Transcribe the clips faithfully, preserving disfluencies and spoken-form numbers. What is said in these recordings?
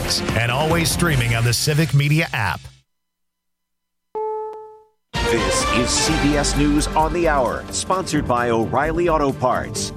Max, and always streaming on the Civic Media app. This is C B S News on the Hour, sponsored by O'Reilly Auto Parts.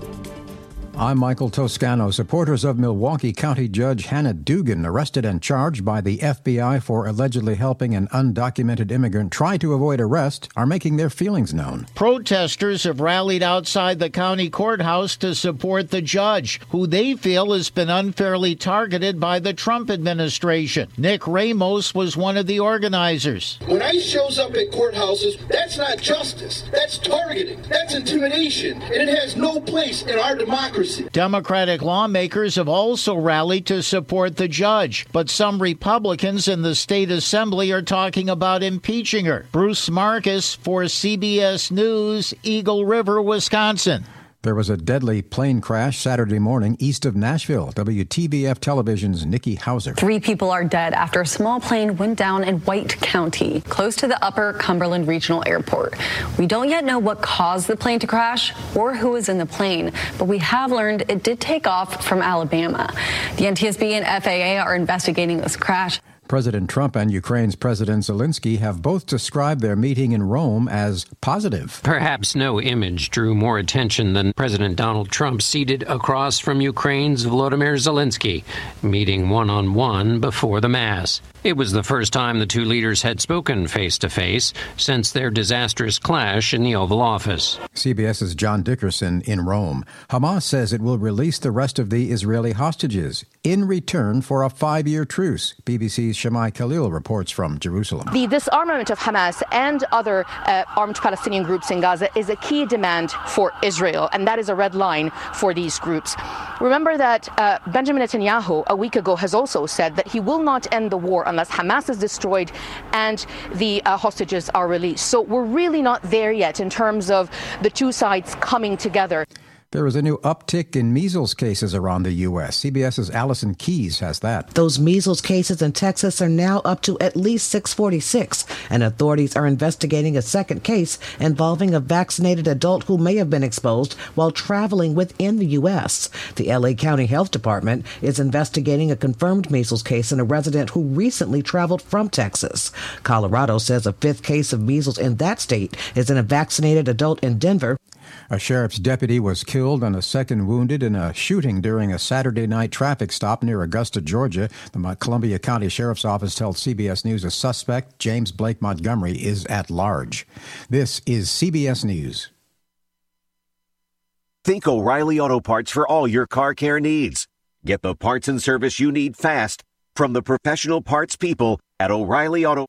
I'm Michael Toscano. Supporters of Milwaukee County Judge Hannah Dugan, arrested and charged by the F B I for allegedly helping an undocumented immigrant try to avoid arrest, are making their feelings known. Protesters have rallied outside the county courthouse to support the judge, who they feel has been unfairly targeted by the Trump administration. Nick Ramos was one of the organizers. When ICE shows up at courthouses, that's not justice. That's targeting. That's intimidation. And it has no place in our democracy. Democratic lawmakers have also rallied to support the judge, but some Republicans in the state assembly are talking about impeaching her. Bruce Marcus for C B S News, Eagle River, Wisconsin. There was a deadly plane crash Saturday morning east of Nashville. W T V F Television's Nikki Hauser. Three people are dead after a small plane went down in White County, close to the Upper Cumberland Regional Airport. We don't yet know what caused the plane to crash or who was in the plane, but we have learned it did take off from Alabama. The N T S B and F A A are investigating this crash. President Trump and Ukraine's President Zelensky have both described their meeting in Rome as positive. Perhaps no image drew more attention than President Donald Trump seated across from Ukraine's Volodymyr Zelensky, meeting one-on-one before the Mass. It was the first time the two leaders had spoken face-to-face since their disastrous clash in the Oval Office. CBS's John Dickerson in Rome. Hamas says it will release the rest of the Israeli hostages in return for a five-year truce. B B C's Shamai Khalil reports from Jerusalem. The disarmament of Hamas and other uh, armed Palestinian groups in Gaza is a key demand for Israel, and that is a red line for these groups. Remember that uh, Benjamin Netanyahu a week ago has also said that he will not end the war unless Hamas is destroyed and the uh, hostages are released. So we're really not there yet in terms of the two sides coming together. There is a new uptick in measles cases around the U S. CBS's Allison Keyes has that. Those measles cases in Texas are now up to at least six forty-six, and authorities are investigating a second case involving a vaccinated adult who may have been exposed while traveling within the U S. The L A County Health Department is investigating a confirmed measles case in a resident who recently traveled from Texas. Colorado says a fifth case of measles in that state is in a vaccinated adult in Denver. A sheriff's deputy was killed and a second wounded in a shooting during a Saturday night traffic stop near Augusta, Georgia. The Columbia County Sheriff's Office tells C B S News a suspect, James Blake Montgomery, is at large. This is C B S News. Think O'Reilly Auto Parts for all your car care needs. Get the parts and service you need fast from the professional parts people at O'Reilly Auto.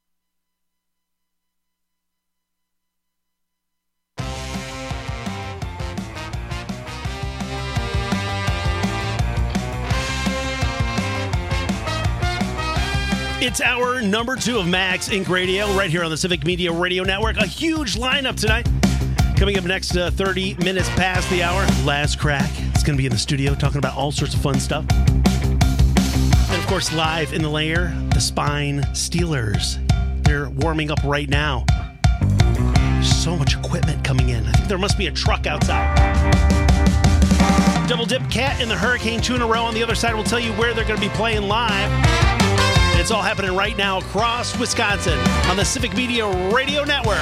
It's hour number two of Max Inc Radio right here on the Civic Media Radio Network. A huge lineup tonight. Coming up next, uh, thirty minutes past the hour, Laz Crack. It's going to be in the studio talking about all sorts of fun stuff. And, of course, live in the lair, the Spine Steelers. They're warming up right now. So much equipment coming in. I think there must be a truck outside. Double Dip Cat and the Hurricane two in a row on the other side will tell you where they're going to be playing live. And it's all happening right now across Wisconsin on the Civic Media Radio Network.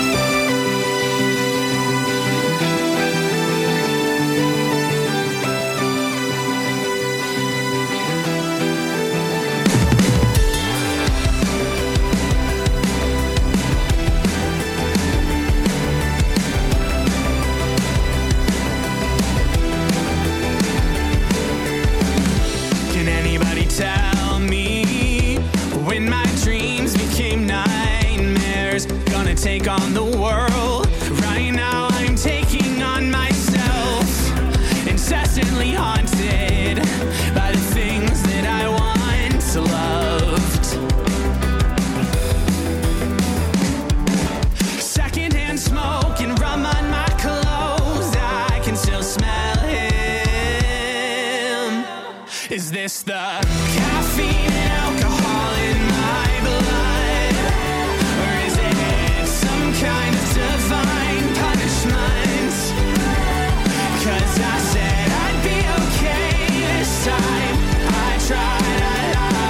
Can anybody tell me when my dreams became nightmares? Gonna take on the world. Right now I'm taking on myself. Incessantly haunted by the things that I once loved. Secondhand smoke and rum on my clothes. I can still smell him. Is this the caffeine and alcohol in my blood? Or is it some kind of divine punishment? 'Cause I said I'd be okay this time. I tried, I lied.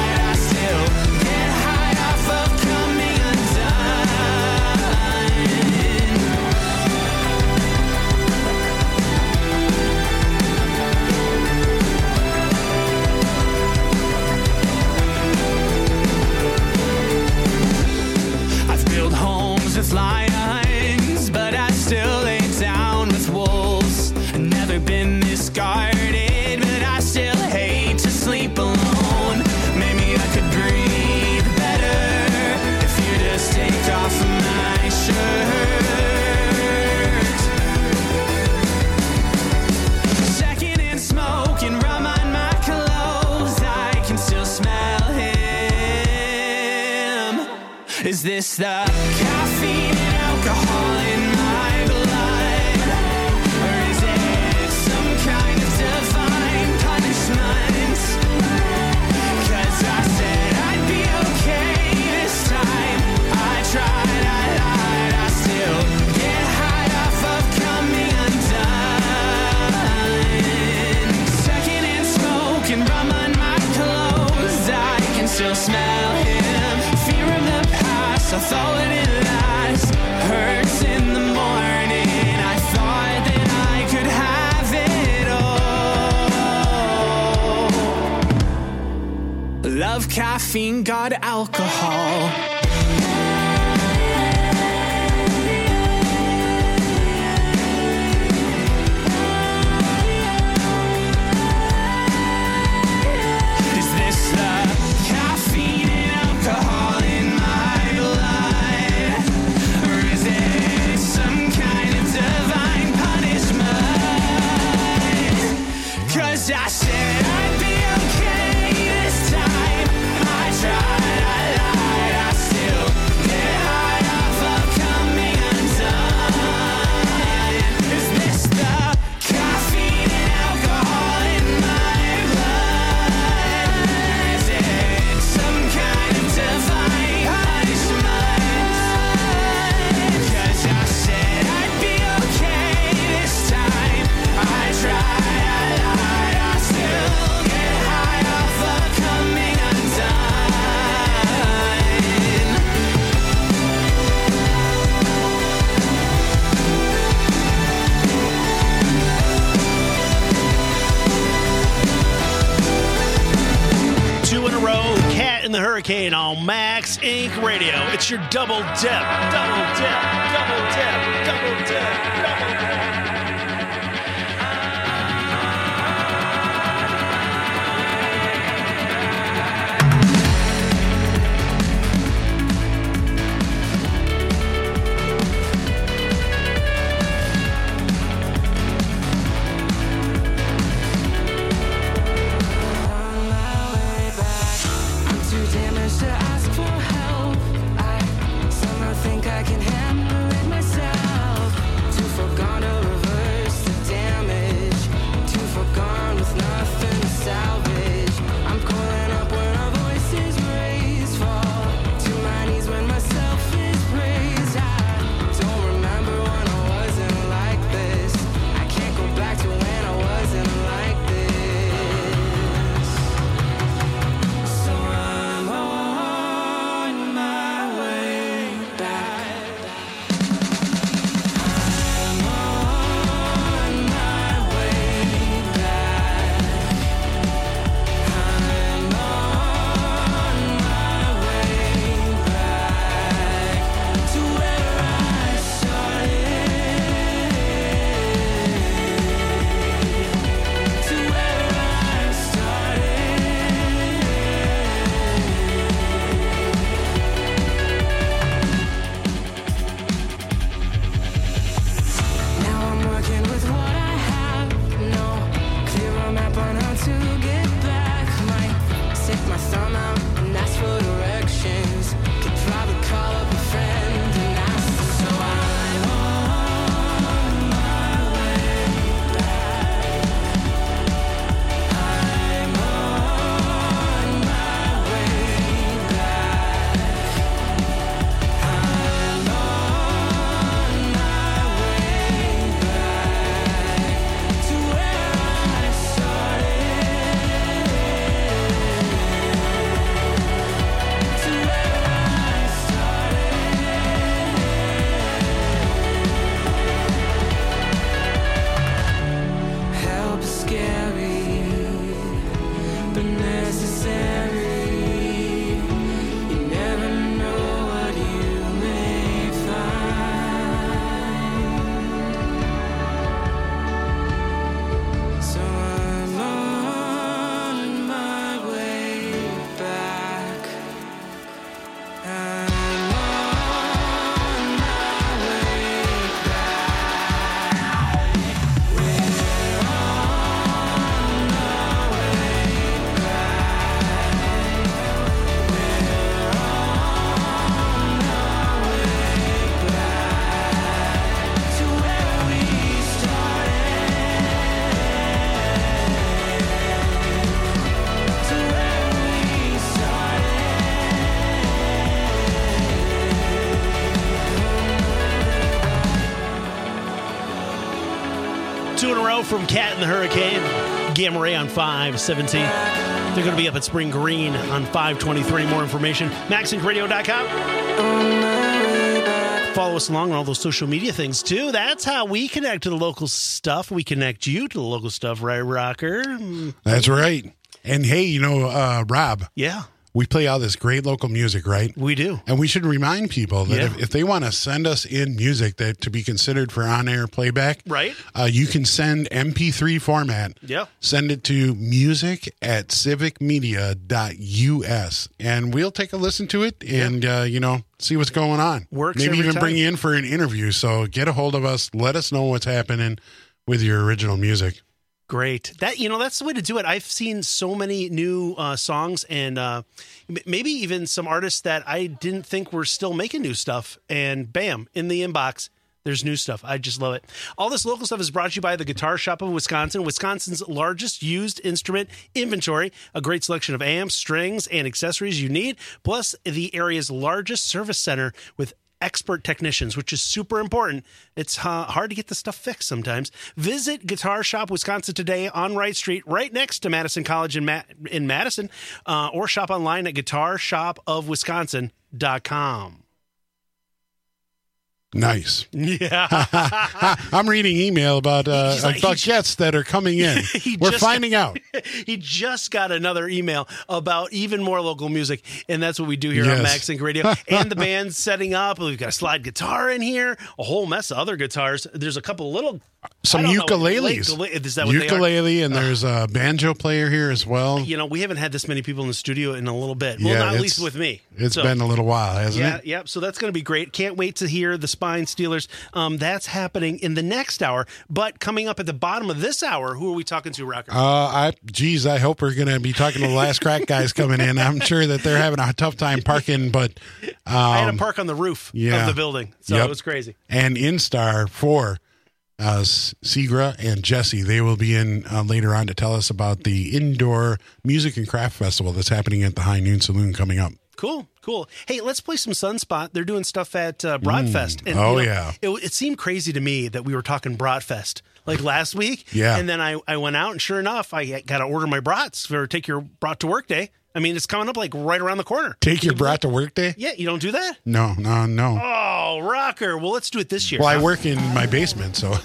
Is this the caffeine and alcohol in my blood? Or is it some kind of divine punishment? 'Cause I said I'd be okay this time. I tried, I lied, I still get high off of coming undone. Secondhand smoke and rum on my clothes, I can still smell him. Fear of the past, I thought would it last. Hurts in the morning, I thought that I could have it all. Love caffeine, God alcohol. Is this the caffeine and alcohol in my blood? Or is it some kind of divine punishment? 'Cause I said I'd be okay this time. I tried, I lied, I still get high off of coming undone. Is this the caffeine and alcohol in my blood? Is it some kind of divine punishment? 'Cause I said I'd be okay this time. I tried, I lied, I still get high off of coming undone. Two in a row, Cat and the Hurricane on Max Incorporated. Radio. It's your double dip, double dip, double dip, double dip, double dip. I'm too damaged to ask for help. I somehow think I can handle it myself. Too far gone to reverse the damage. Too far gone with nothing to salvage. I'm calling up when our voices raise. Fall to my knees when myself is praised. I don't remember when I wasn't like this. I can't go back to when I wasn't like this. So I'm on my way back. I'm on my way back. I'm on my way back to where I started. To where I started. Now I'm working with what I have. No clearer map on how to get back. Might stick my thumb out and ask for directions. Could probably call up a friend and ask. So I'm on my way back. I'm on my way back. I'm on my way back to where I started. Two in a row from Cat and the Hurricane. Gamma Ray on five seventeen. They're going to be up at Spring Green on five twenty-three. More information, max inc radio dot com. Follow us along on all those social media things, too. That's how we connect to the local stuff. We connect you to the local stuff, right, Rocker? That's right. And, hey, you know, uh, Rob. Yeah. We play all this great local music, right? We do. And we should remind people that Yeah. if, if they want to send us in music that to be considered for on-air playback, Right. uh, you can send M P three format. Yeah. Send it to music at civic media dot U S, and we'll take a listen to it and, uh, you know, see what's going on. Works Maybe every even time. bring you in for an interview. So get a hold of us. Let us know what's happening with your original music. Great. That you know, that's the way to do it. I've seen so many new uh, songs and uh, m- maybe even some artists that I didn't think were still making new stuff. And bam, in the inbox, there's new stuff. I just love it. All this local stuff is brought to you by the Guitar Shop of Wisconsin, Wisconsin's largest used instrument inventory. A great selection of amps, strings, and accessories you need, plus the area's largest service center with expert technicians, which is super important. It's uh, hard to get the stuff fixed sometimes. Visit Guitar Shop Wisconsin today on Wright Street, right next to Madison College in, Ma- in Madison, uh, or shop online at guitar shop of wisconsin dot com. Nice. Yeah. I'm reading email about uh, like- about he- guests that are coming in. He We're just- finding out. He just got another email about even more local music, and that's what we do here Yes. on Max Inc Radio. And the band's setting up. We've got a slide guitar in here, a whole mess of other guitars. There's a couple little Some I don't know, ukuleles. ukule- Is that what Ukulele, they are? and there's a banjo player here as well. You know, we haven't had this many people in the studio in a little bit. Well, Yeah, not at it's- least with me. It's So- been a little while, hasn't Yeah, it? yeah. So that's going to be great. Can't wait to hear the Spine Stealers. Um, that's happening in the next hour. But coming up at the bottom of this hour, who are we talking to, Rocker? Uh, I, geez, I hope we're going to be talking to the Last Crack guys coming in. I'm sure that they're having a tough time parking, but um, I had to park on the roof yeah. of the building, so Yep. it was crazy. And Instar for uh, Segra and Jesse, they will be in uh, later on to tell us about the indoor music and craft festival that's happening at the High Noon Saloon coming up. Cool, cool. Hey, let's play some Sunspot. They're doing stuff at uh, Broadfest. Mm. Oh, you know, yeah. It, it seemed crazy to me that we were talking Broadfest like last week. Yeah. And then I, I went out, and sure enough, I got to order my brats for Take Your Brat to Work Day. I mean, it's coming up like right around the corner. Take your brat to work day? Yeah, you don't do that? No, no, no. Oh, Rocker. Well, let's do it this year. Well, I huh? work in my basement, so.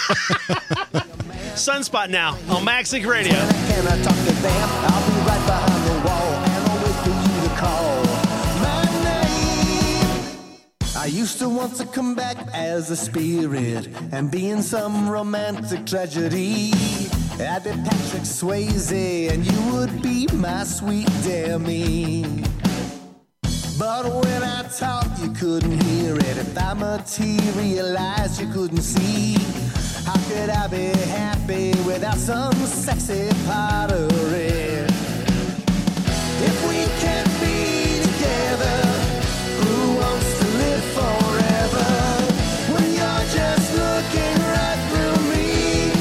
Sunspot now on Max Inc Radio. Can I talk to them? I'll be right behind the wall, and I'll wait for you to call my name. I used to want to come back as a spirit and be in some romantic tragedy. I'd be Patrick Swayze, and you would be my sweet Demi. But when I talked, you couldn't hear it. If I materialized, you couldn't see. How could I be happy without some sexy pottery? If we can't be together, who wants to live forever? When you're just looking right through me.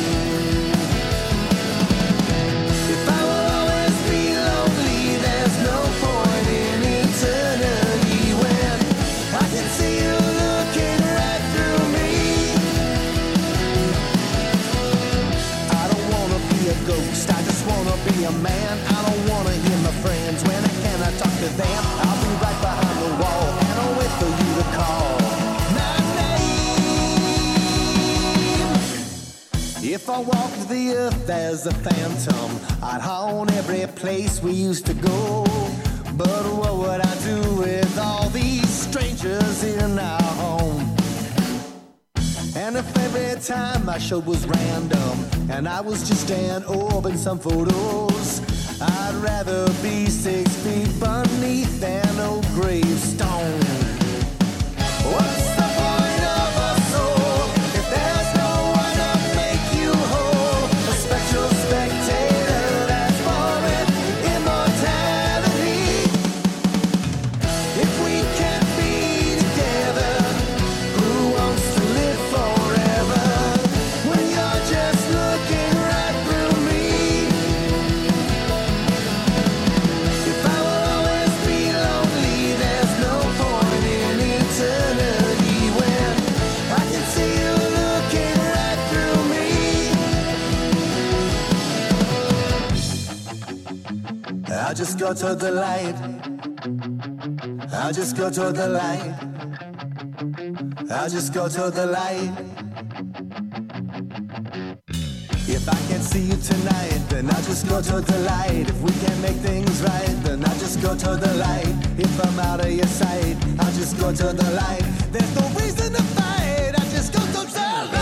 If I will always be lonely, there's no point in eternity when I can see you looking right through me. I don't wanna be a ghost, I just wanna be a man. I don't wanna hear my friends when I cannot talk to them. I'll be right behind the wall and I'll wait for you to call my name. If I walked the earth as a phantom, I'd haunt every place we used to go. But what would I do with all these strangers in our home? And if every time I showed was random and I was just an orb in some photos, I'd rather be six feet beneath an old gravestone. What's the point of a soul if there's no one to make you whole? A spectral spectator that's foreign immortality. If we can't be together, who wants to live forever? When you're just looking right through me. If I go to the light. I'll just go to the light. I'll just go to the light. If I can't see you tonight, then I'll just go to the light. If we can't make things right, then I'll just go to the light. If I'm out of your sight, I'll just go to the light. There's no reason to fight, I'll just go to the light.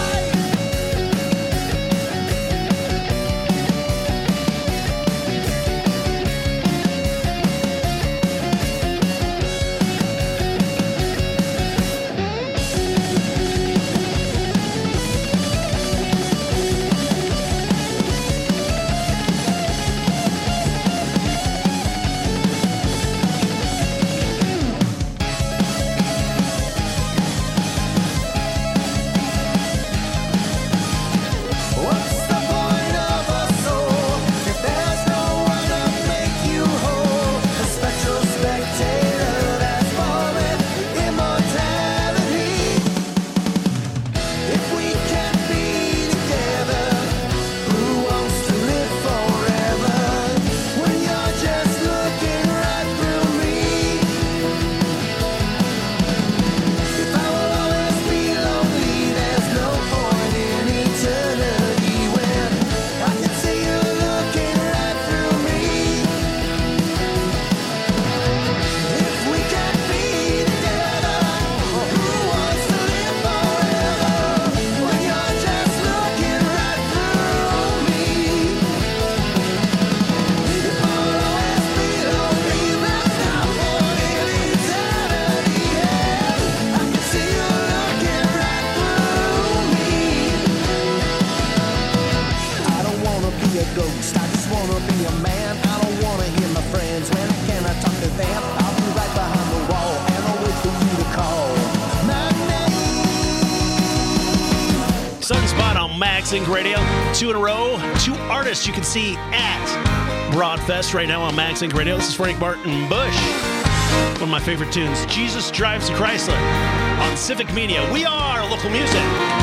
Sync Radio, two in a row, two artists you can see at Broadfest right now on Max Inc Radio. This is Frank Martin Bush, one of my favorite tunes, Jesus Drives a Chrysler, on Civic Media. We are local music.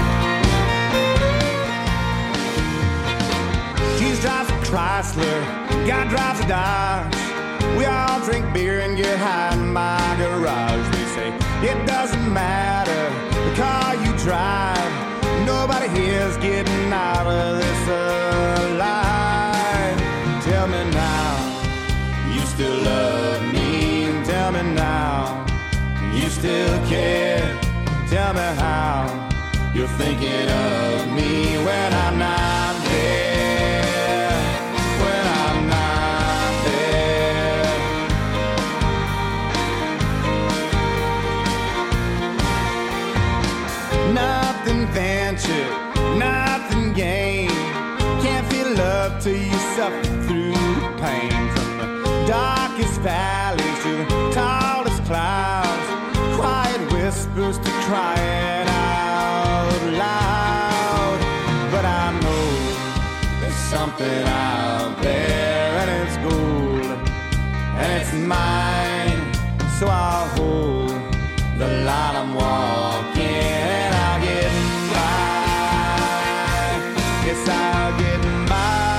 Jesus drives a Chrysler, God drives a Dodge. We all drink beer and get high in my garage. They say it doesn't matter the car you drive. Nobody here's getting out of this alive. Tell me now, you still love me. Tell me now, you still care. Tell me how you're thinking of me when I'm not there. When I'm not there. Nothing ventured, nothing gained. Can't feel love till you suffer through the pain. From the darkest valleys to the tallest clouds, quiet whispers to crying out loud. But I know there's something out there, and it's gold, and it's mine. So I'll hold the line I'm walking. I'll get by.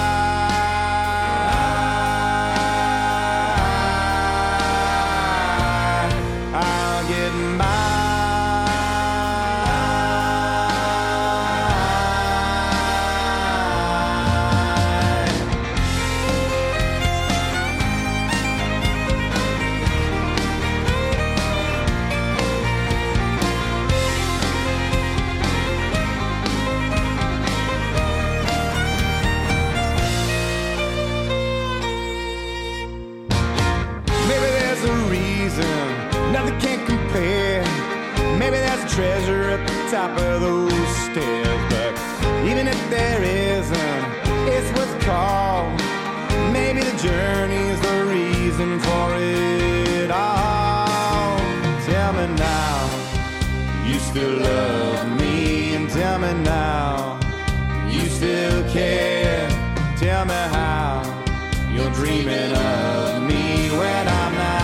I'll get by. Nothing can compare. Maybe there's a treasure at the top of those stairs, but even if there isn't, it's worth a call. Maybe the journey's the reason for it all. Tell me now, you still love me, and tell me now, you still care. Tell me how you're dreaming of me when I'm not.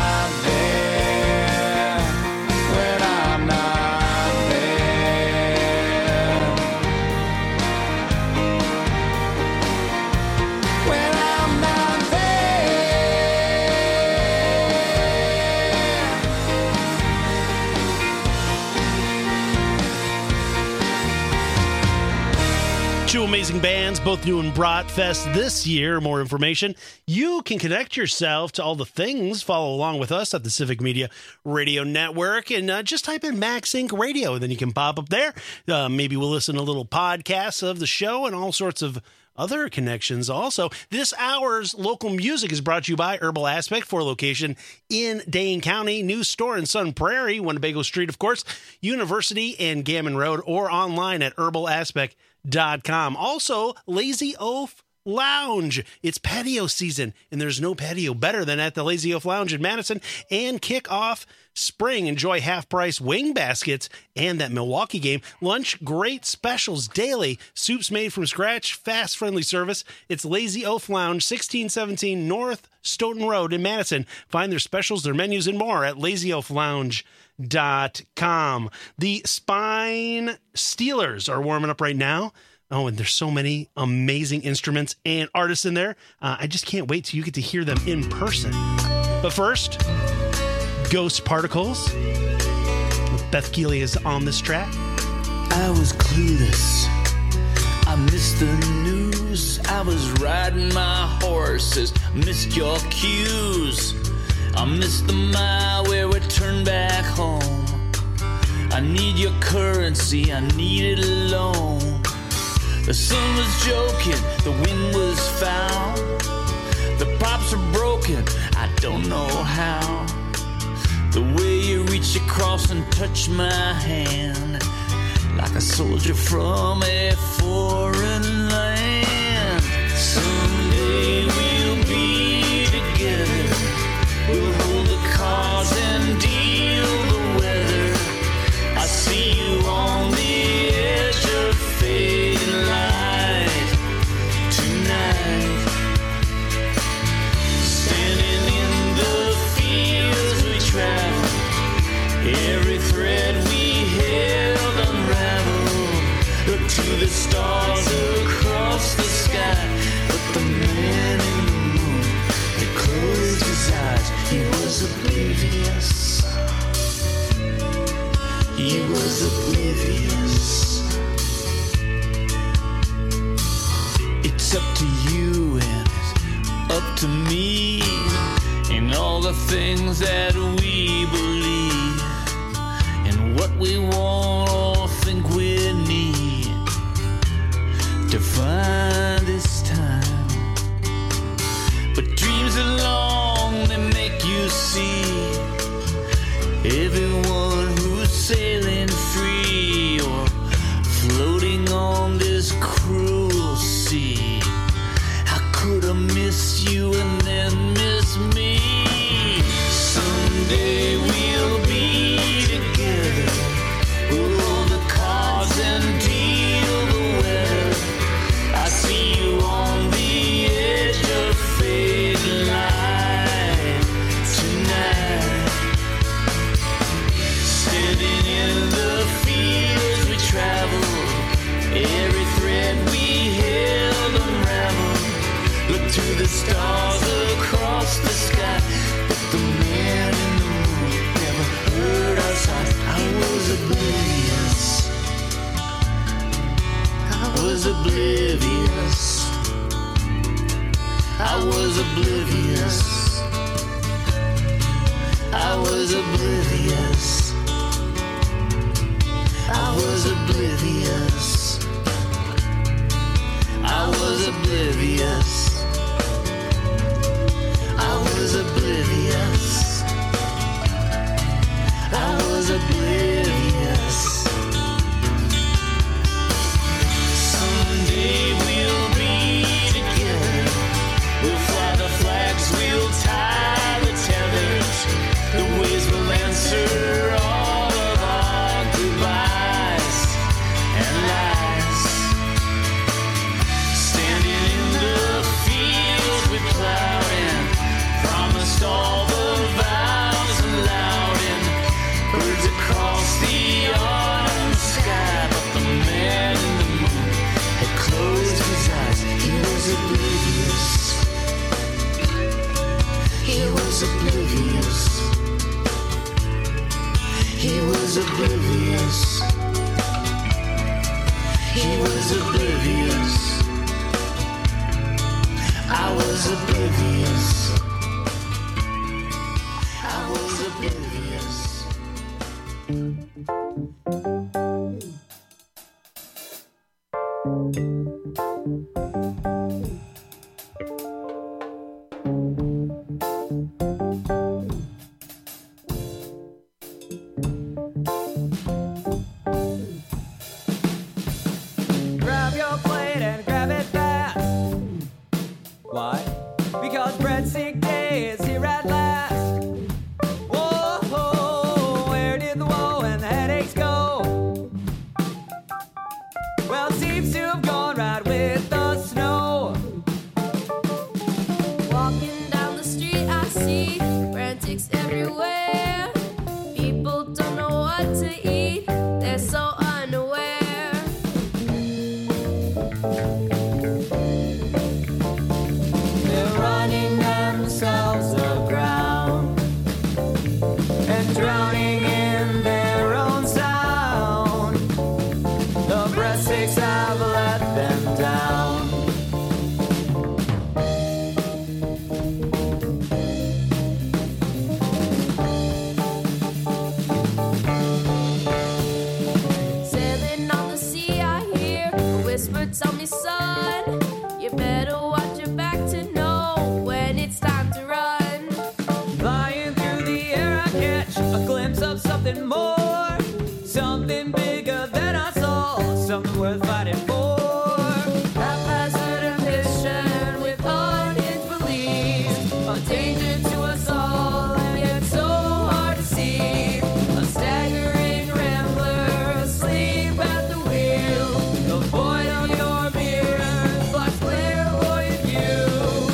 Two amazing bands, both doing Bratfest this year. More information. You can connect yourself to all the things. Follow along with us at the Civic Media Radio Network and uh, just type in Max Inc Radio. Then you can pop up there. Uh, maybe we'll listen to little podcasts of the show and all sorts of other connections. Also, this hour's local music is brought to you by Herbal Aspect, for location in Dane County, new store in Sun Prairie, Winnebago Street, of course, University and Gammon Road, or online at herbal aspect dot com. Also, Lazy Oaf Lounge. It's patio season, and there's no patio better than at the Lazy Oaf Lounge in Madison. And kick off spring. Enjoy half-price wing baskets and that Milwaukee game. Lunch, great specials daily. Soups made from scratch, fast, friendly service. It's Lazy Oaf Lounge, sixteen seventeen North Stoughton Road in Madison. Find their specials, their menus, and more at lazy oaf lounge dot com. The Spine Steelers are warming up right now. Oh, and there's so many amazing instruments and artists in there. Uh, I just can't wait till you get to hear them in person. But first, Ghost Particles. Beth Keeley is on this track. I was clueless. I missed the news. I was riding my horses. Missed your cues. I missed the mile where we turned back home. I need your currency. I need it alone. The sun was joking. The wind was foul. The pipes are broken. I don't know how. The way you reach across and touch my hand, like a soldier from a foreign land. Someday we'll be together. We'll hold the cards and deal the weather. I see you on the edge of fading light tonight. Standing in the fields we travel, every thread we held unraveled. Look to the stars across the sky, but the man in the moon had closed his eyes. He was oblivious. He was oblivious. It's up to you and it's up to me, and all the things that we believe, and what we want or think we need to find this time. But dreams are long, they make you see everyone who's sailing free or floating on this cruel sea. How could I miss you and then miss me? Someday we'll be together. We'll hold the cards and deal the weather. I see you on the edge of fading light tonight. Standing in the fields we travel, every thread we held unraveled. Look to the stars across the sky, but the man in the moon never heard our signs. I was oblivious. I was oblivious. I was oblivious. I was oblivious. I was oblivious. I was oblivious. I was oblivious. I was oblivious. Someday we'll be together. We'll fly the flags, we'll tie the tethers. The waves will answer all of our goodbyes and lies. Standing in the fields we plowed in, promised all the vows aloud in. Birds across the autumn sky, but the man in the moon had closed his eyes. He was oblivious. He was oblivious. He was oblivious. He was oblivious. I was oblivious. I was oblivious. Grab your plate and grab it fast. Why? Because breadstick day is here at last. Whoa, where did the woe and the headaches go? Well, it seems to have gone right with the snow. Walking down the street, I see frantics everywhere. People don't know what to eat, they're so unaware. They're running themselves aground and drowning in their own sound. The breadsticks have let them down. Sailing on the sea, I hear a whisper, tell me, son, you better watch your back to know when it's time to run. Flying through the air, I catch a glimpse of something more, something bigger than I saw, something worth fighting for. Haphazard ambition with unhinged beliefs, a danger to us all, and yet so hard to see. A staggering rambler asleep at the wheel, the void of your mirror blocks clairvoyant view.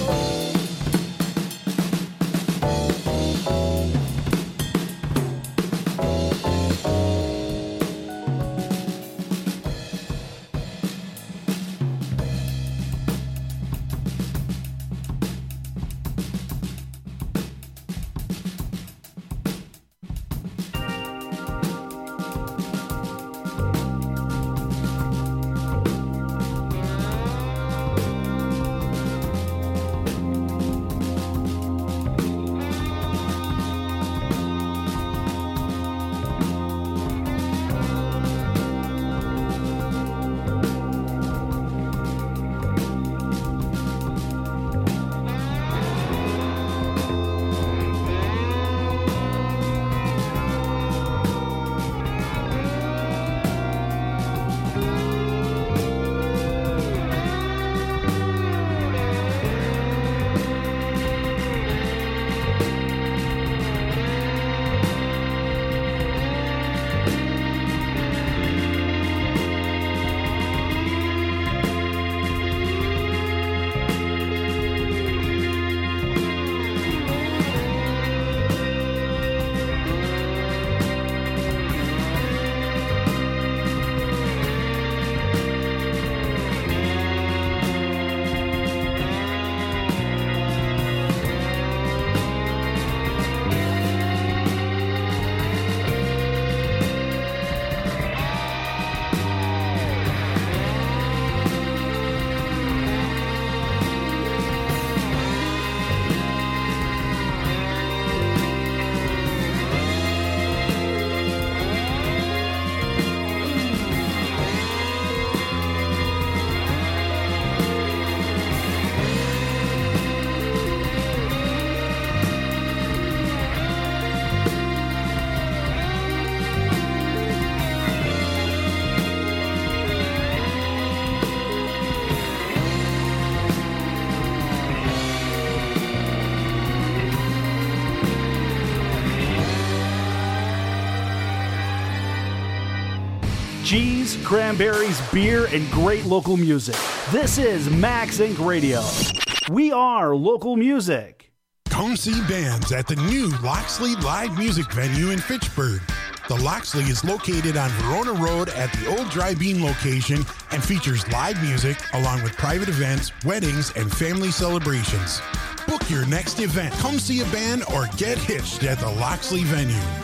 cheese, cranberries, beer, and great local music. This is Max Inc Radio. We are local music. Come see bands at the new Loxley Live Music Venue in Fitchburg. The Loxley is located on Verona Road at the old Dry Bean location and features live music along with private events, weddings, and family celebrations. Book your next event, come see a band, or get hitched at the Loxley venue.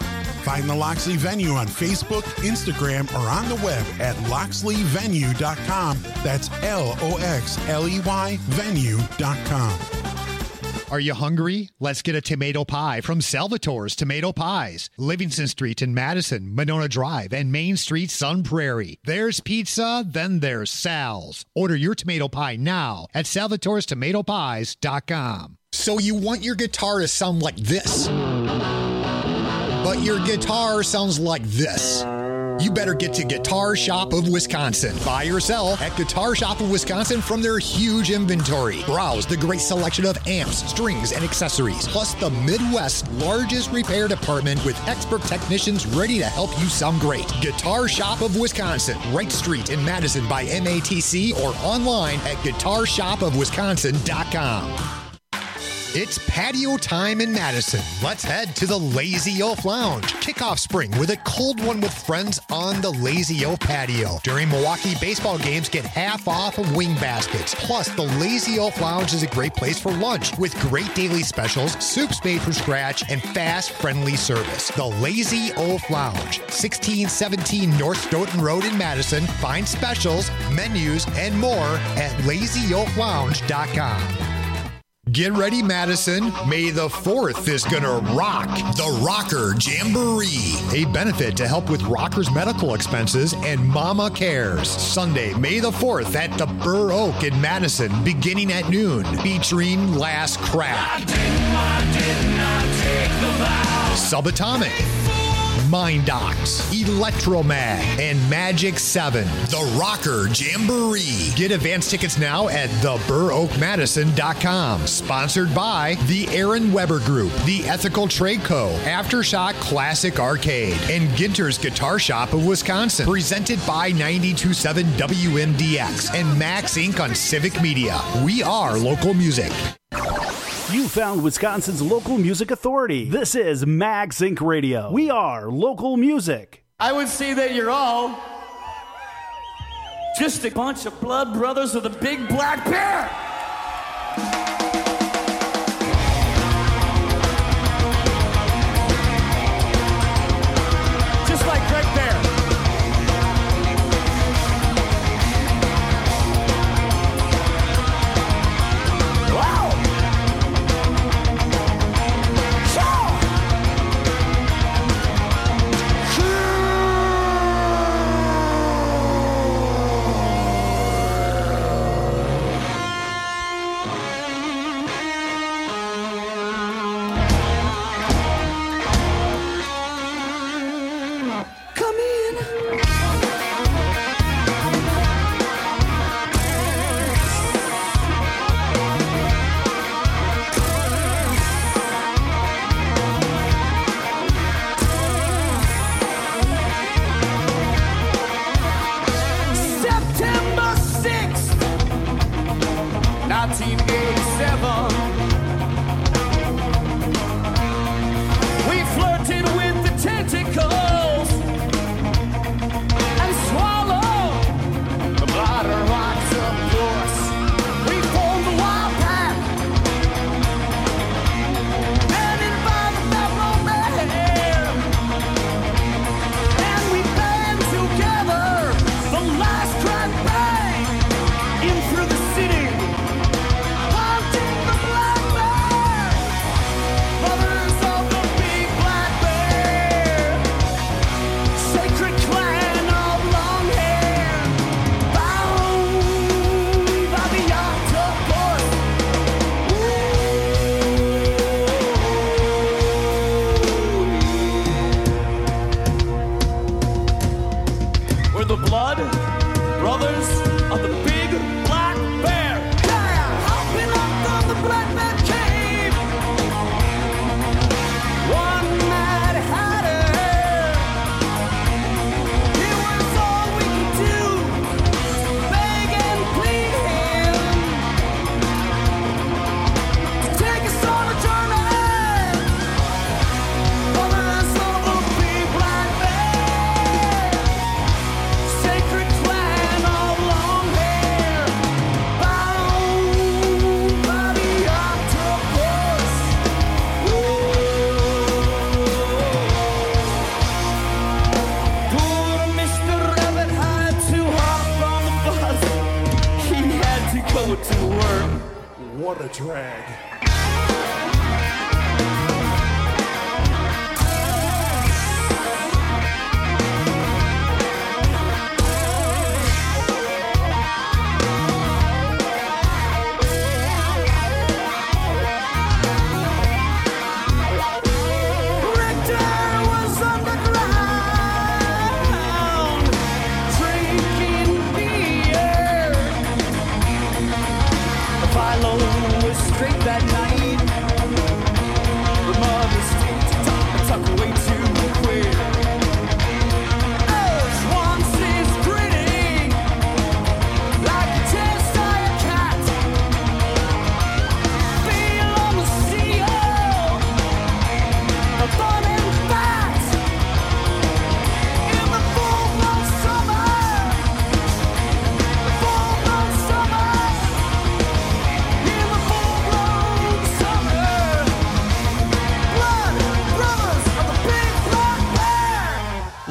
Find the Loxley Venue on Facebook, Instagram, or on the web at loxley venue dot com. That's L O X L E Y venue dot com. Are you hungry? Let's get a tomato pie from Salvatore's Tomato Pies. Livingston Street in Madison, Monona Drive, and Main Street, Sun Prairie. There's pizza, then there's Sal's. Order your tomato pie now at salvatores tomato pies dot com. So you want your guitar to sound like this, but your guitar sounds like this. You better get to Guitar Shop of Wisconsin. Buy or sell at Guitar Shop of Wisconsin from their huge inventory. Browse the great selection of amps, strings, and accessories, plus the Midwest's largest repair department with expert technicians ready to help you sound great. Guitar Shop of Wisconsin, Wright Street in Madison by M A T C, or online at guitar shop of wisconsin dot com. It's patio time in Madison. Let's head to the Lazy Oaf Lounge. Kick off spring with a cold one with friends on the Lazy Oaf patio. During Milwaukee baseball games, get half off of wing baskets. Plus, the Lazy Oaf Lounge is a great place for lunch with great daily specials, soups made from scratch, and fast, friendly service. The Lazy Oaf Lounge, sixteen seventeen North Stoughton Road in Madison. Find specials, menus, and more at lazy oaf lounge dot com. Get ready, Madison. May the fourth is gonna rock. The Rocker Jamboree, a benefit to help with rockers' medical expenses and Mama Cares. Sunday, May the fourth at the Burr Oak in Madison, beginning at noon, featuring Last Crack, Subatomic, Mind Docs, Electromag, and Magic seven. The Rocker Jamboree. Get advance tickets now at the burr oak madison dot com. Sponsored by the Aaron Weber Group, the Ethical Trade Co., Aftershock Classic Arcade, and Ginter's Guitar Shop of Wisconsin. Presented by ninety-two point seven W M D X and Max Incorporated on Civic Media. We are local music. You found Wisconsin's local music authority. This is Max Incorporated. Radio. We are local music. I would say that you're all just a bunch of blood brothers with a big black bear. Just like Greg Bear. Wow!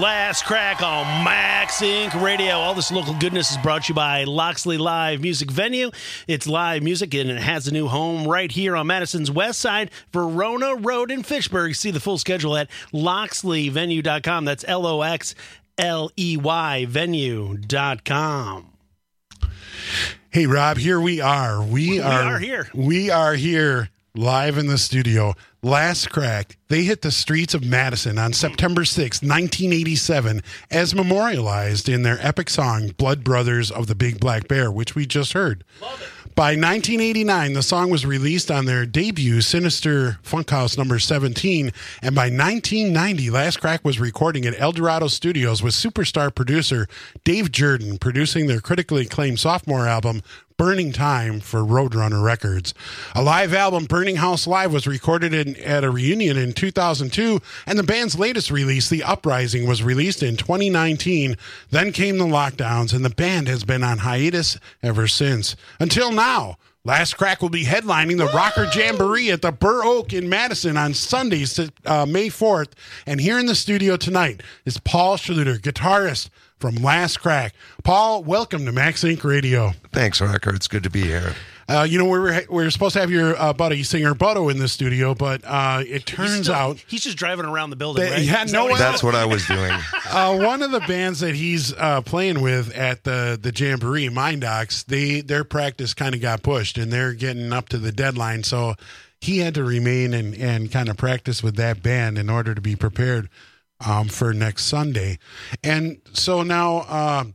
Last Crack on Max Inc Radio. All this local goodness is brought to you by Loxley Live Music Venue. It's live music, and it has a new home right here on Madison's west side, Verona Road in Fitchburg. See the full schedule at loxley venue dot com. That's L O X L E Y venue dot com. Hey, Rob, here we are. We, We are, are here. We are here live in the studio. Last Crack, they hit the streets of Madison on September sixth, nineteen eighty-seven, as memorialized in their epic song, Blood Brothers of the Big Black Bear, which we just heard. By nineteen eighty-nine, the song was released on their debut, Sinister Funkhouse number seventeen, and by nineteen ninety, Last Crack was recording at El Dorado Studios with superstar producer Dave Jordan, producing their critically acclaimed sophomore album, Burning Time, for Roadrunner Records. A live album, Burning House Live, was recorded in, at a reunion in two thousand two, and the band's latest release, The Uprising, was released in twenty nineteen. Then came the lockdowns, and the band has been on hiatus ever since. Until now, Last Crack will be headlining the Rocker Jamboree at the Burr Oak in Madison on Sunday, uh, May fourth. And here in the studio tonight is Paul Schluter, guitarist from Last Crack. Paul, welcome to Max Inc Radio. Thanks, Rocker. It's good to be here. Uh, you know, we were we were supposed to have your uh, buddy singer Butto in the studio, but uh, it turns still, out he's just driving around the building. that, Right? yeah, no one, That's what I was doing. uh, one of the bands that he's uh, playing with at the the Jamboree, Mind Docs, they their practice kind of got pushed, and they're getting up to the deadline, so he had to remain and and kind of practice with that band in order to be prepared um, for next Sunday. And so now, uh,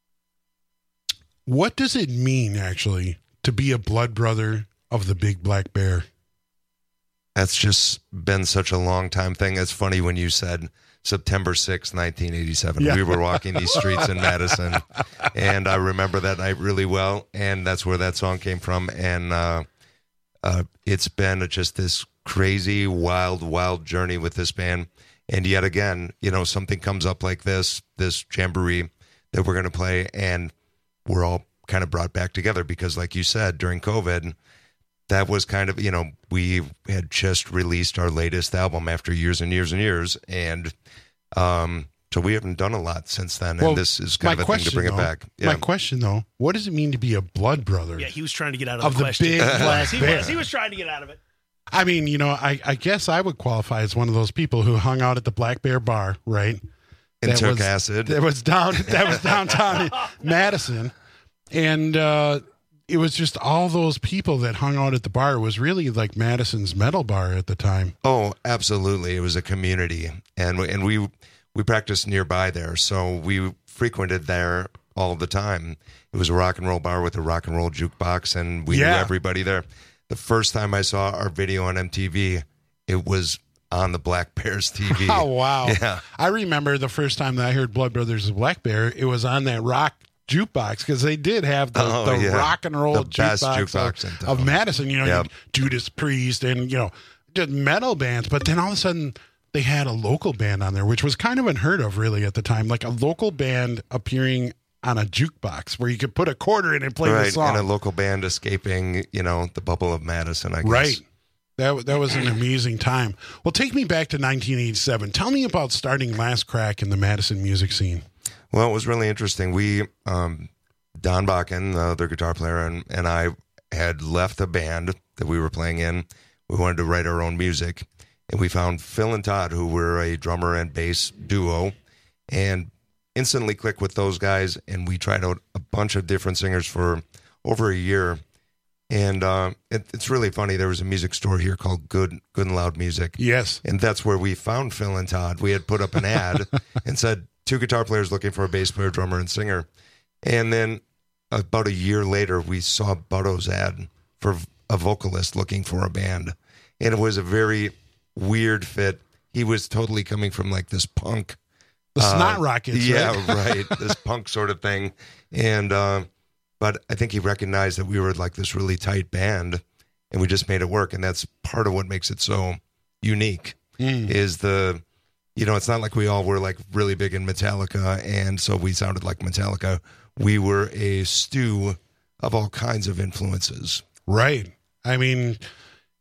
what does it mean actually to be a blood brother of the Big Black Bear? That's just been such a long time thing. It's funny when you said September sixth, nineteen eighty-seven. Yeah. We were walking these streets in Madison, and I remember that night really well, and that's where that song came from. And uh, uh, it's been just this crazy, wild, wild journey with this band. And yet again, you know, something comes up like this, this Jamboree that we're going to play, and we're all kind of brought back together because, like you said, during COVID, that was kind of, you know, we had just released our latest album after years and years and years, and um, so we haven't done a lot since then, Well, and this is kind my of a thing to bring though, it back. Yeah. My question, though, what does it mean to be a blood brother? Yeah, he was trying to get out of, Of the, the question. Big Black he Bear. was. He was trying to get out of it. I mean, you know, I, I guess I would qualify as one of those people who hung out at the Black Bear Bar, right? And That took was, acid. That was down. That was downtown in Madison, and uh, it was just all those people that hung out at the bar. It was really like Madison's metal bar at the time. Oh, absolutely. It was a community, and we, and we we practiced nearby there, so we frequented there all the time. It was a rock and roll bar with a rock and roll jukebox, and we Yeah. knew everybody there. The first time I saw our video on M T V, it was on the Black Bears T V. Oh wow! Yeah. I remember the first time that I heard Blood Brothers of Black Bear. It was on that rock jukebox because they did have the, Oh, the yeah. rock and roll The best jukebox, jukebox in of, town. of Madison. You know, Yep. you- Judas Priest and you know, did metal bands. But then all of a sudden, they had a local band on there, which was kind of unheard of, really, at the time. Like a local band appearing on a jukebox where you could put a quarter in and play the Right, song. and a local band escaping, you know, the bubble of Madison, I guess. Right. That that was an amazing time. Well, take me back to nineteen eighty-seven. Tell me about starting Last Crack in the Madison music scene. Well, it was really interesting. We, um, Don Bakken, the other guitar player, and, and I had left a band that we were playing in. We wanted to write our own music, and we found Phil and Todd, who were a drummer and bass duo, and instantly clicked with those guys, and we tried out a bunch of different singers for over a year. And uh, it, it's really funny. There was a music store here called Good Good and Loud Music. Yes. And that's where we found Phil and Todd. We had put up an ad and said, two guitar players looking for a bass player, drummer, and singer. And then about a year later, we saw Butto's ad for a vocalist looking for a band. And it was a very weird fit. He was totally coming from like this punk. The uh, Snot Rockets, Yeah, right? right. This punk sort of thing. And, uh, but I think he recognized that we were like this really tight band, and we just made it work. And that's part of what makes it so unique Mm. is the, you know, it's not like we all were like really big in Metallica, and so we sounded like Metallica. We were a stew of all kinds of influences. Right. I mean,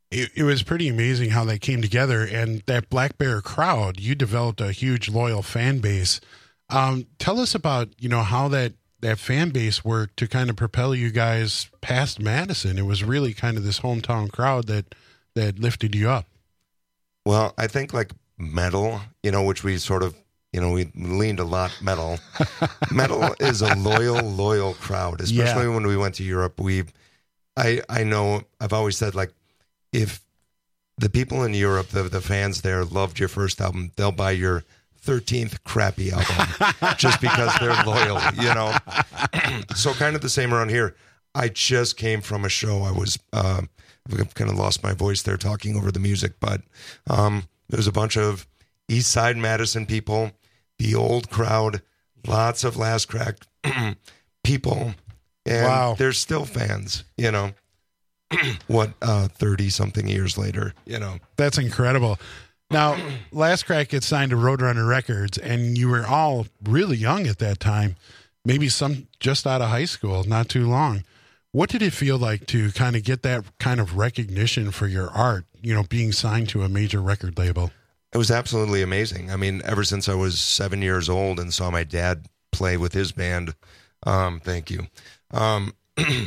it, it was pretty amazing how they came together, and that Black Bear crowd, you developed a huge loyal fan base. Um, tell us about, you know, how that, that fan base worked to kind of propel you guys past Madison. It was really kind of this hometown crowd that, that lifted you up. Well, I think like metal, you know, which we sort of, you know, we leaned a lot metal. Metal is a loyal, loyal crowd, especially yeah. when we went to Europe. We, I, I know I've always said, like, if the people in Europe, the, the fans there loved your first album, they'll buy your thirteenth crappy album just because they're loyal, you know? So kind of the same around here. I just came from a show. I was, uh, I've kind of lost my voice there talking over the music, but um, there was a bunch of East Side Madison people, the old crowd, lots of Last Crack people, and wow. They're still fans, you know, what, uh, thirty-something years later, you know. That's incredible. Now, Last Crack gets signed to Roadrunner Records, and you were all really young at that time, maybe some just out of high school, not too long. What did it feel like to kind of get that kind of recognition for your art, you know, being signed to a major record label? It was absolutely amazing. I mean, ever since I was seven years old and saw my dad play with his band, um, thank you, um,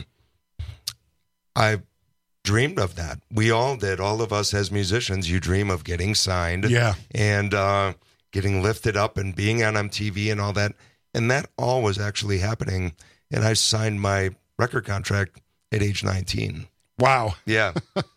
I dreamed of that. We all did. All of us as musicians, you dream of getting signed yeah. and uh, getting lifted up and being on M T V and all that. And that all was actually happening. And I signed my record contract at age nineteen. Wow. Yeah.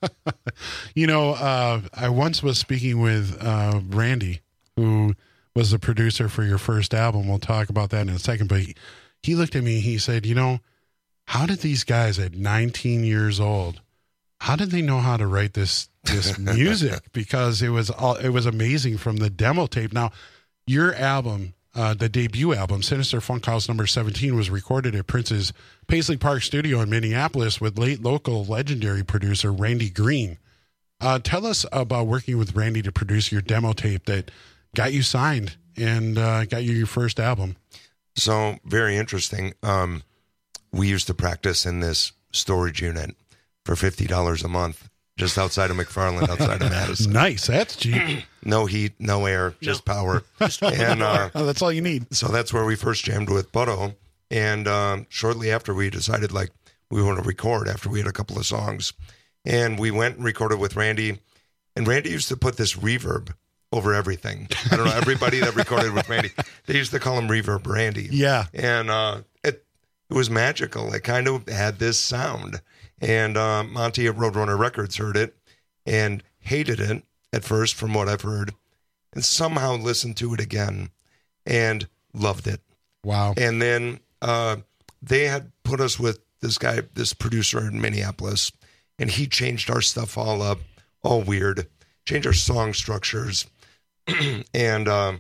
You know, uh, I once was speaking with uh, Randy, who was the producer for your first album. We'll talk about that in a second. But he, he looked at me, he said, you know, how did these guys at nineteen years old, how did they know how to write this this music? Because it was all, it was amazing from the demo tape. Now, your album, uh, the debut album, Sinister Funkhouse number seventeen, was recorded at Prince's Paisley Park studio in Minneapolis with late local legendary producer Randy Green. Uh, tell us about working with Randy to produce your demo tape that got you signed and uh, got you your first album. So, very interesting. Um, we used to practice in this storage unit for fifty dollars a month, just outside of McFarland, outside of Madison. Nice. That's cheap. No heat, no air, just no. power. and uh, oh, that's all you need. So that's where we first jammed with Butto. And um, shortly after, we decided, like, we want to record after we had a couple of songs. And we went and recorded with Randy. And Randy used to put this reverb over everything. I don't know, everybody that recorded with Randy, they used to call him Reverb Randy. Yeah. And uh, it, it was magical. It kind of had this sound. And uh, Monty at Roadrunner Records heard it and hated it at first, from what I've heard, and somehow listened to it again and loved it. Wow. And then uh, they had put us with this guy, this producer in Minneapolis, and he changed our stuff all up, all weird, changed our song structures. and uh,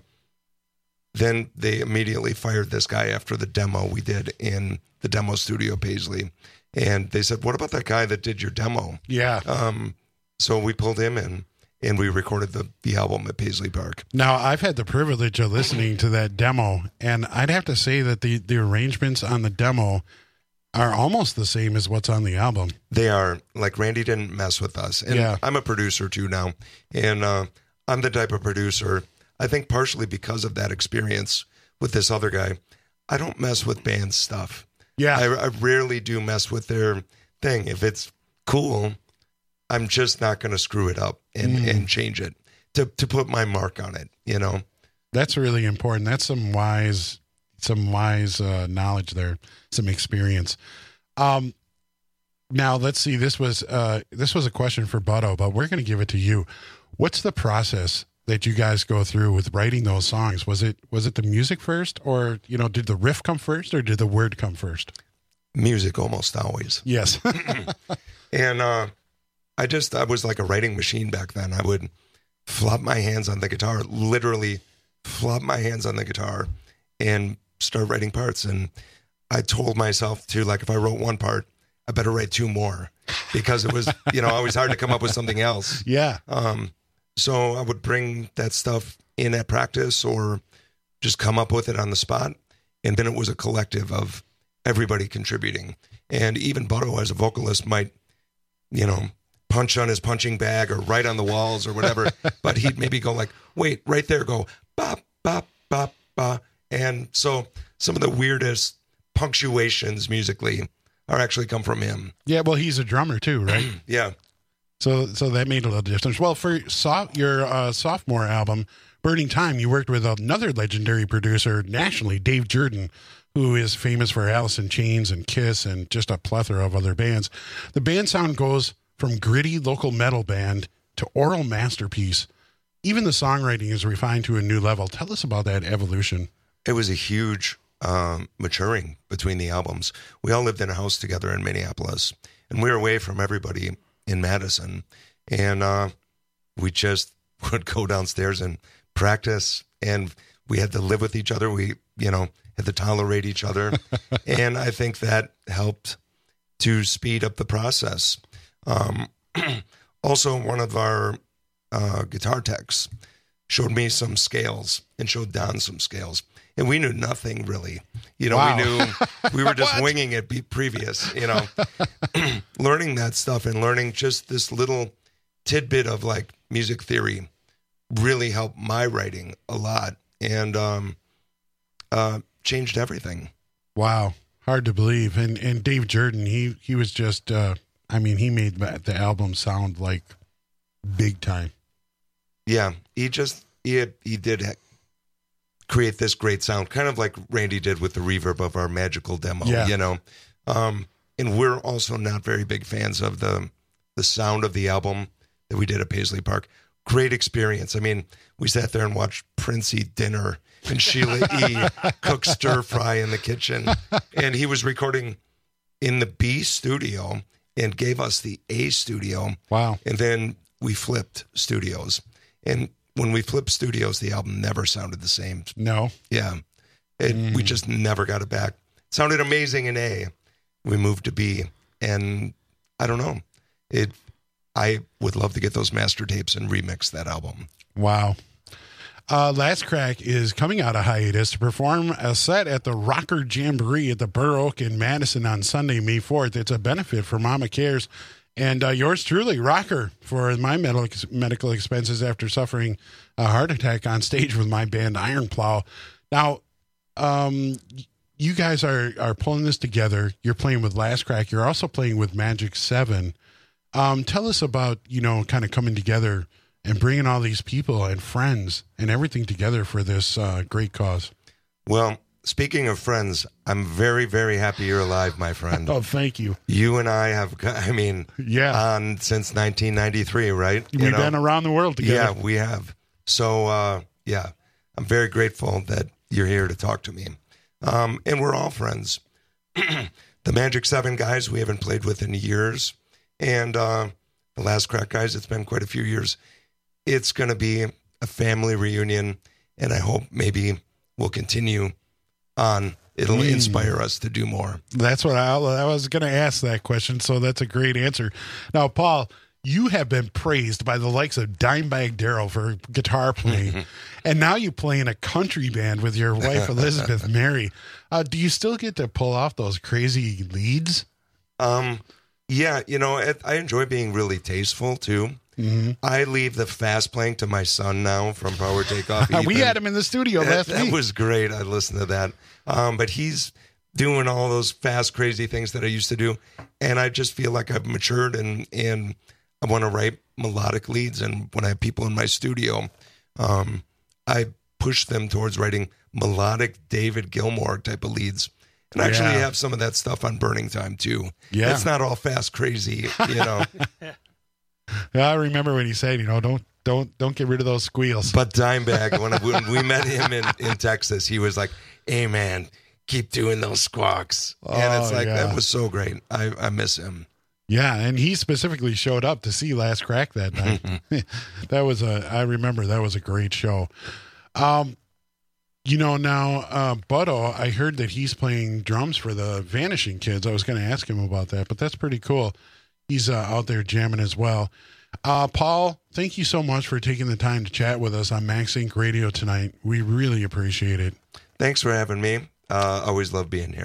then they immediately fired this guy after the demo we did in the demo studio, Paisley. And they said, what about that guy that did your demo? Yeah. Um, so we pulled him in, and we recorded the, the album at Paisley Park. Now, I've had the privilege of listening to that demo, and I'd have to say that the, the arrangements on the demo are almost the same as what's on the album. They are. Like, Randy didn't mess with us. And yeah. I'm a producer, too, now. And uh, I'm the type of producer, I think partially because of that experience with this other guy, I don't mess with band stuff. Yeah. I, I rarely do mess with their thing. If it's cool, I'm just not going to screw it up and, mm. and change it to, to put my mark on it, you know? That's really important. That's some wise, some wise uh, knowledge there, some experience. Um, now let's see, this was, uh, this was a question for Butto, but we're going to give it to you. What's the process that you guys go through with writing those songs? Was it, was it the music first, or, you know, did the riff come first, or did the word come first? Music almost always. Yes. and, uh, I just, I was like a writing machine back then. I would flop my hands on the guitar, literally flop my hands on the guitar and start writing parts. And I told myself to, like, if I wrote one part, I better write two more, because it was, you know, always hard to come up with something else. Yeah. Um, so I would bring that stuff in at practice or just come up with it on the spot. And then it was a collective of everybody contributing. And even Butto, as a vocalist, might, you know, punch on his punching bag or write on the walls or whatever. But he'd maybe go like, wait, right there, go bop, bop, bop, bop. And so some of the weirdest punctuations musically are actually come from him. Yeah, well, he's a drummer too, right? Yeah. So so that made a little difference. Well, for so, your uh, sophomore album, Burning Time, you worked with another legendary producer nationally, Dave Jordan, who is famous for Alice in Chains and Kiss and just a plethora of other bands. The band sound goes from gritty local metal band to oral masterpiece. Even the songwriting is refined to a new level. Tell us about that evolution. It was a huge um, maturing between the albums. We all lived in a house together in Minneapolis, and we were away from everybody in Madison. And uh, we just would go downstairs and practice, and we had to live with each other. We, you know, had to tolerate each other. And I think that helped to speed up the process. Um, also, one of our uh, guitar techs showed me some scales and showed Don some scales. And we knew nothing really. You know, Wow. we knew we were just winging it be previous, you know, learning that stuff and learning just this little tidbit of like music theory really helped my writing a lot and um, uh, changed everything. Wow. Hard to believe. And and Dave Jordan, he, he was just, uh, I mean, he made the album sound like big time. Yeah, he just, he, had, he did ha- create this great sound, kind of like Randy did with the reverb of our Magical demo, Yeah. you know. Um, and we're also not very big fans of the the sound of the album that we did at Paisley Park. Great experience. I mean, we sat there and watched Prince eat dinner and Sheila E. cook stir fry in the kitchen. And he was recording in the B studio and gave us the A studio. Wow. And then we flipped studios. And when we flipped studios, the album never sounded the same. No. Yeah. It, Mm. We just never got it back. It sounded amazing in A. We moved to B. And I don't know. It. I would love to get those master tapes and remix that album. Wow. Uh, Last Crack is coming out of hiatus to perform a set at the Rocker Jamboree at the Burr Oak in Madison on Sunday, May fourth. It's a benefit for Mama Cares. And uh, yours truly, Rocker, for my medical, medical expenses after suffering a heart attack on stage with my band Iron Plow. Now, um, you guys are, are pulling this together. You're playing with Last Crack. You're also playing with Magic Seven. Um, tell us about, you know, kind of coming together and bringing all these people and friends and everything together for this uh, great cause. Well, speaking of friends, I'm very, very happy you're alive, my friend. Oh, thank you. You and I have, I mean, yeah, on since nineteen ninety-three, right? We've You know? been around the world together. Yeah, we have. So, uh, yeah, I'm very grateful that you're here to talk to me. Um, and we're all friends. The Magic Seven guys we haven't played with in years. And uh, the Last Crack guys, it's been quite a few years. It's going to be a family reunion, and I hope maybe we'll continue on. It'll Mm. inspire us to do more. That's what I, I was going to ask that question, so that's a great answer. Now, Paul, you have been praised by the likes of Dimebag Darrell for guitar playing, and now you play in a country band with your wife, Elizabeth Mary. Uh, do you still get to pull off those crazy leads? Um, yeah, you know, it, I enjoy being really tasteful, too. Mm-hmm. I leave the fast playing to my son now from Power Takeoff. we Ethan. had him in the studio that, last that week. was great. I listened to that. Um, but he's doing all those fast, crazy things that I used to do. And I just feel like I've matured and, and I want to write melodic leads. And when I have people in my studio, um, I push them towards writing melodic David Gilmour type of leads. And actually Yeah. have some of that stuff on Burning Time, too. Yeah. It's not all fast, crazy, you know. I remember when he said, you know, don't don't don't get rid of those squeals. But Dimebag, when, when we met him in, in Texas, he was like, hey, man, keep doing those squawks. And it's Oh, like, yeah. that was so great. I, I miss him. Yeah, and he specifically showed up to see Last Crack that night. That was a, I remember that was a great show. Um, you know, now, uh, Butto, I heard that he's playing drums for the Vanishing Kids. I was going to ask him about that, but that's pretty cool. He's uh, out there jamming as well. Uh, Paul, thank you so much for taking the time to chat with us on Max Inc Radio tonight. We really appreciate it. Thanks for having me. Uh, always love being here.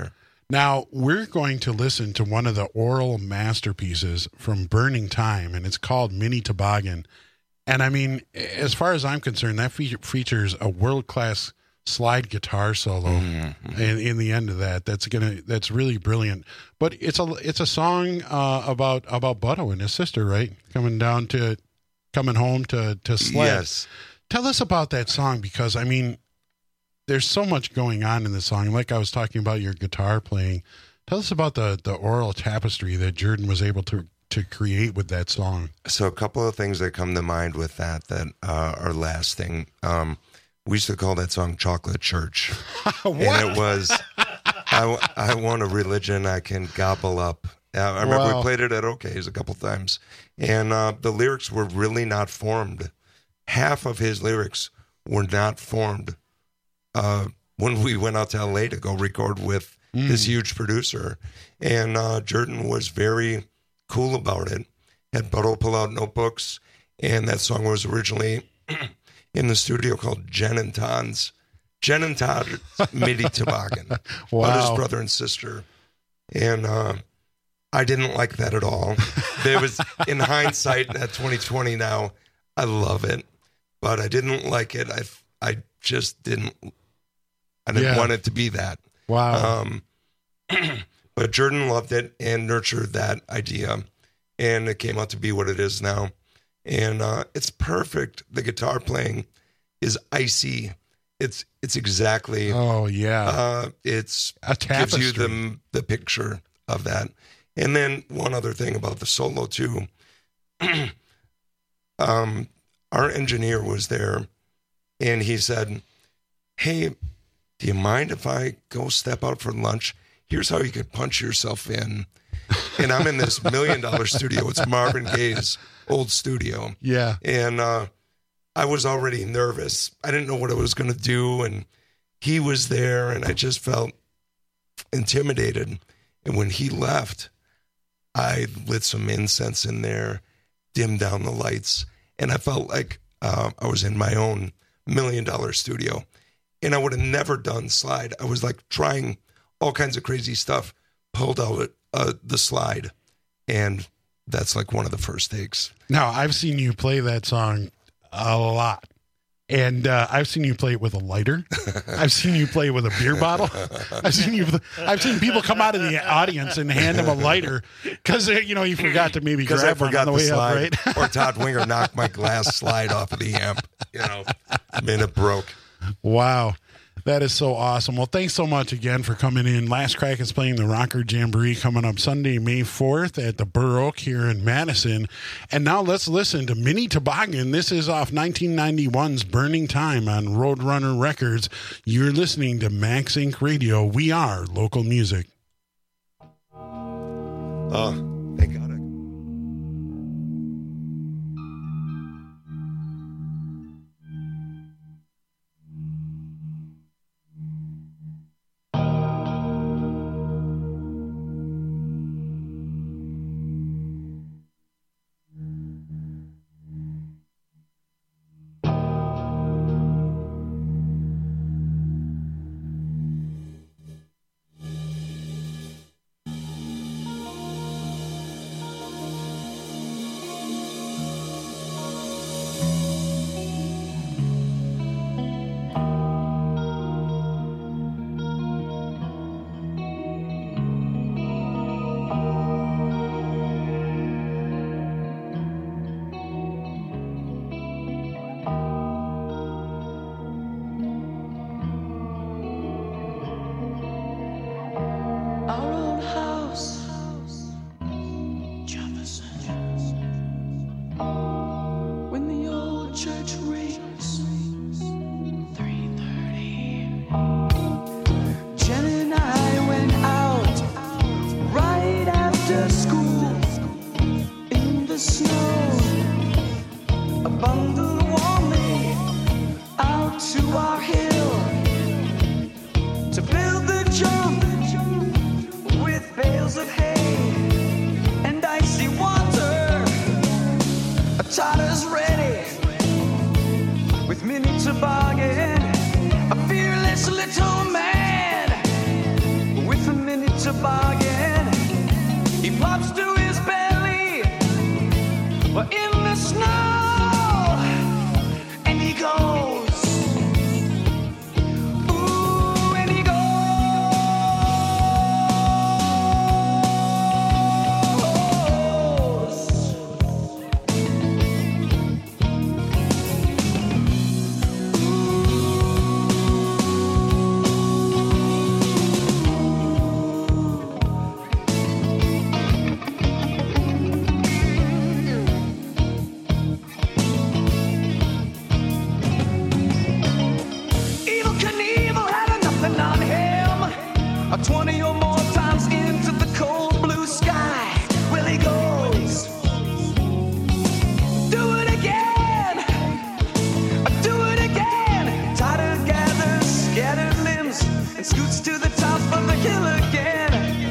Now, we're going to listen to one of the oral masterpieces from Burning Time, and it's called Mini Toboggan. And I mean, as far as I'm concerned, that fe- features a world-class slide guitar solo mm-hmm. in, in the end of that. That's gonna that's really brilliant. But it's a it's a song uh, about about Butto and his sister, right? Coming down to coming home to to sled. Yes. Tell us about that song, because I mean, there's so much going on in the song. Like I was talking about your guitar playing. Tell us about the the oral tapestry that Jordan was able to to create with that song. So a couple of things that come to mind with that that uh, are lasting. Um, We used to call that song Chocolate Church. And it was, I, I want a religion I can gobble up. Uh, I remember Wow. we played it at O'Kay's a couple times. And uh, the lyrics were really not formed. Half of his lyrics were not formed uh, when we went out to L A to go record with mm. this huge producer. And uh, Jordan was very cool about it. Had Butto pull out notebooks. And that song was originally in the studio called Jen and Todd's Jen and Todd Midi Toboggan. Wow. About his brother and sister. And uh, I didn't like that at all. There was, in hindsight, at twenty twenty now, I love it. But I didn't like it. I I just didn't, I didn't Yeah. want it to be that. Wow. Um, but Jordan loved it and nurtured that idea. And it came out to be what it is now. And uh, it's perfect. The guitar playing is icy. It's it's exactly. Oh yeah. Uh, it's a tapestry. Gives you the the picture of that. And then one other thing about the solo too. um, our engineer was there, and he said, "Hey, do you mind if I go step out for lunch? Here's how you could punch yourself in." And I'm in this million dollar studio. It's Marvin Gaye's old studio. Yeah. And uh, I was already nervous. I didn't know what I was going to do. And he was there, and I just felt intimidated. And when he left, I lit some incense in there, dimmed down the lights, and I felt like uh, I was in my own million dollar studio. And I would have never done slide. I was like trying all kinds of crazy stuff, pulled out uh, the slide, and that's like one of the first takes. Now, I've seen you play that song a lot. And uh, I've seen you play it with a lighter. I've seen you play it with a beer bottle. I've seen you. I've seen people come out of the audience and hand them a lighter because you know you forgot to maybe grab I one forgot on the, the way slide, up, right? Or Todd Winger knocked my glass slide off of the amp. You know, I mean it broke. Wow. That is so awesome. Well, thanks so much again for coming in. Last Crack is playing the Rocker Jamboree coming up Sunday, May fourth at the Burr Oak here in Madison. And now let's listen to Mini Toboggan. This is off nineteen ninety-one's Burning Time on Roadrunner Records. You're listening to Max Inc Radio. We are local music. Oh, thank God. Our old house, Jefferson. When the old church rings, three thirty. Jen and I went out right after school in the snow, a bundle warmly out to our hill to build the jump with bales of hay and icy water. A totter's ready with Mini Toboggan, a fearless little man with a Mini We're in the snow, and he goes. Ooh, and he goes. Evil Knievel had nothing on him. A twenty or more times into the cold blue sky. Well, he goes. Do it again. Do it again. Tighter gathers scattered limbs and scoots to the top of the hill again.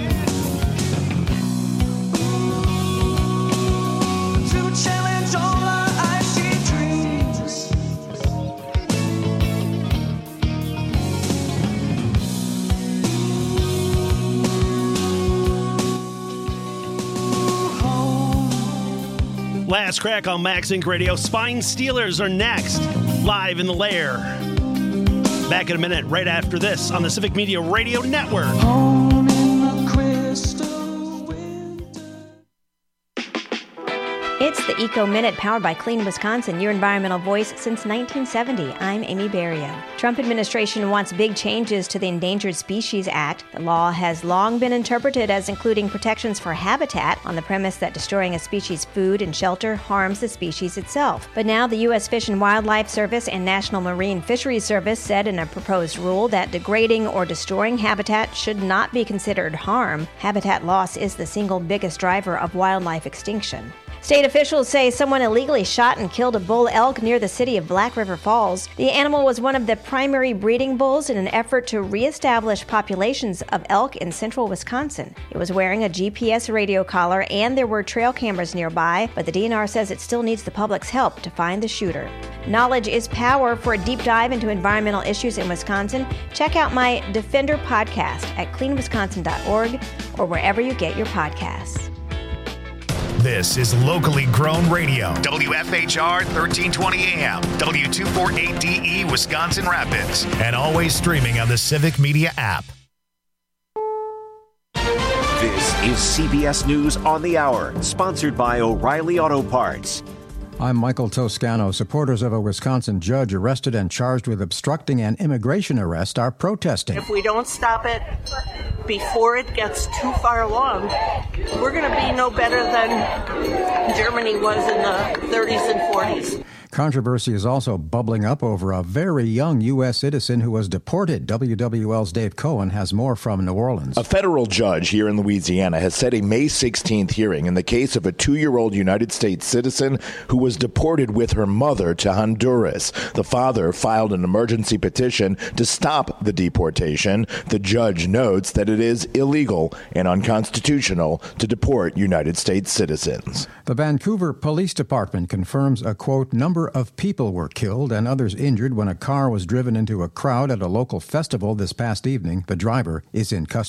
To challenge all our icy dreams. Last crack on Max Inc Radio. Spine Steelers are next, live in the lair. Back in a minute, right after this on the Civic Media Radio Network. Home in the crystal. It's the Eco Minute powered by Clean Wisconsin, your environmental voice since nineteen seventy. I'm Amy Berrio. Trump administration wants big changes to the Endangered Species Act. The law has long been interpreted as including protections for habitat on the premise that destroying a species' food and shelter harms the species itself. But now the U S Fish and Wildlife Service and National Marine Fisheries Service said in a proposed rule that degrading or destroying habitat should not be considered harm. Habitat loss is the single biggest driver of wildlife extinction. State officials say someone illegally shot and killed a bull elk near the city of Black River Falls. The animal was one of the primary breeding bulls in an effort to reestablish populations of elk in central Wisconsin. It was wearing a G P S radio collar and there were trail cameras nearby, but the D N R says it still needs the public's help to find the shooter. Knowledge is power. For a deep dive into environmental issues in Wisconsin, check out my Defender podcast at clean wisconsin dot org or wherever you get your podcasts. This is locally grown radio. W F H R thirteen twenty A M, W two forty-eight D E, Wisconsin Rapids. And always streaming on the Civic Media app. This is C B S News on the Hour, sponsored by O'Reilly Auto Parts. I'm Michael Toscano. Supporters of a Wisconsin judge arrested and charged with obstructing an immigration arrest are protesting. If we don't stop it before it gets too far along, we're going to be no better than Germany was in the thirties and forties. Controversy is also bubbling up over a very young U S citizen who was deported. W W L's Dave Cohen has more from New Orleans. A federal judge here in Louisiana has set a May sixteenth hearing in the case of a two-year-old United States citizen who was deported with her mother to Honduras. The father filed an emergency petition to stop the deportation. The judge notes that it is illegal and unconstitutional to deport United States citizens. The Vancouver Police Department confirms a, quote, number of people were killed and others injured when a car was driven into a crowd at a local festival this past evening. The driver is in custody.